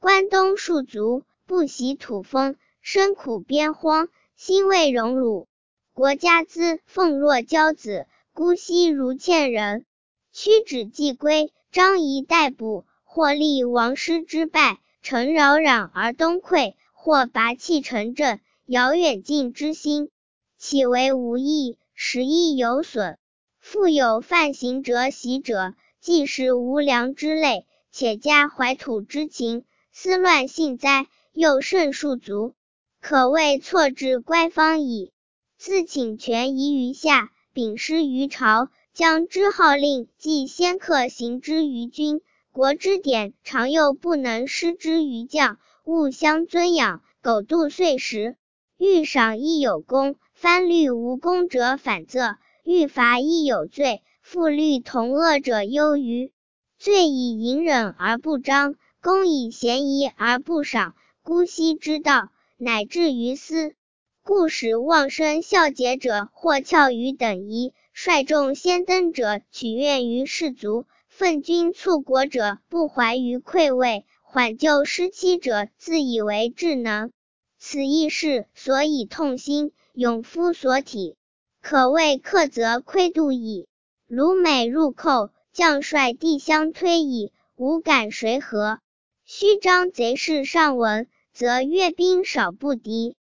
关东戍卒，不习土风，身苦边荒，心未荣辱。国家资奉若骄子，姑息如欠人。屈指既归，张仪待捕，或立王师之败，诚扰攘而东溃，或拔弃城镇，遥远近之心。岂为无益，实亦有损。复有犯行者喜者，既是无良之类，且加怀土之情，思乱幸灾，又甚戍卒，可谓错置乖方矣。自请权宜于下，秉师于朝，将之号令即先克行之于君，国之典常又不能施之于将，勿相尊养，苟度岁时。欲赏亦有功，藩律无功者反责；欲罚亦有罪，复律同恶者优于。罪以隐忍而不彰，功以嫌疑而不赏，姑息之道，乃至于斯。故使妄生孝节者或翘于等夷，率众先登者取悦于士卒，奋军促国者不怀于溃位，缓救失期者自以为智能。此亦是所以痛心，勇夫所体，可谓克则亏度矣。鲁美入寇，将帅地相推矣，无敢谁和。须张贼事上闻，则阅兵少不敌。